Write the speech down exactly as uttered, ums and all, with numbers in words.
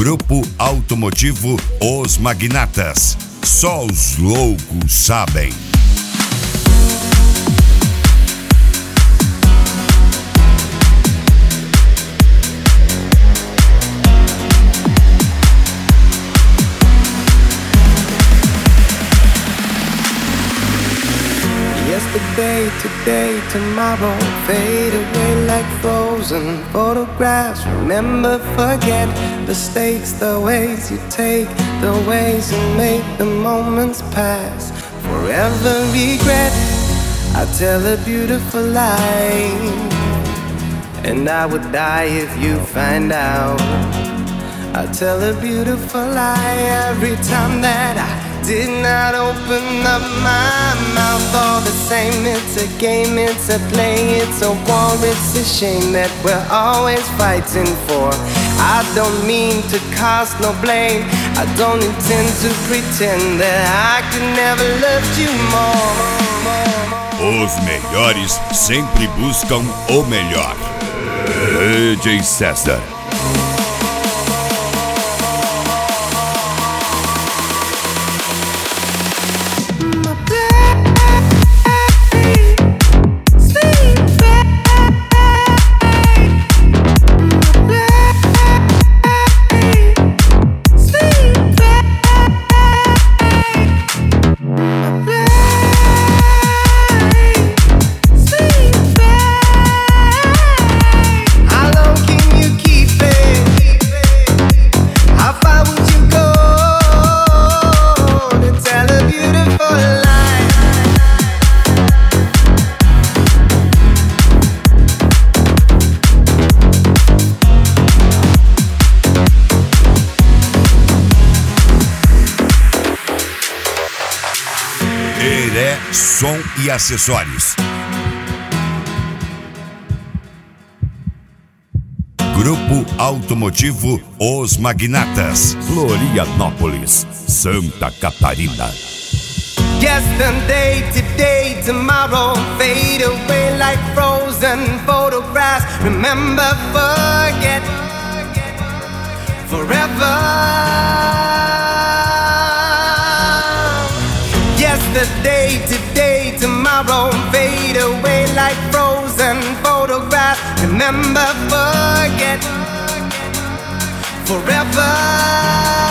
Grupo Automotivo Os Magnatas. Só os loucos sabem. Yesterday, today, tomorrow, fade away like frozen photographs. Remember, forget mistakes, the ways you take, the ways you make the moments pass. Forever regret, I tell a beautiful lie, and I would die if you find out. I tell a beautiful lie every time that I did not open up my mouth. All the same, it's a game, it's a play, it's a war, it's a shame that we're always fighting for. I don't mean to cast no blame, I don't intend to pretend that I could never love you more. Os melhores sempre buscam o melhor. D J César. Heré Som e Acessórios. Grupo Automotivo Os Magnatas. Florianópolis, Santa Catarina. Yesterday, today, tomorrow, fade away like frozen photographs. Remember, forget, forever. Yesterday, today, tomorrow, fade away like frozen photographs. Remember, forget, forever.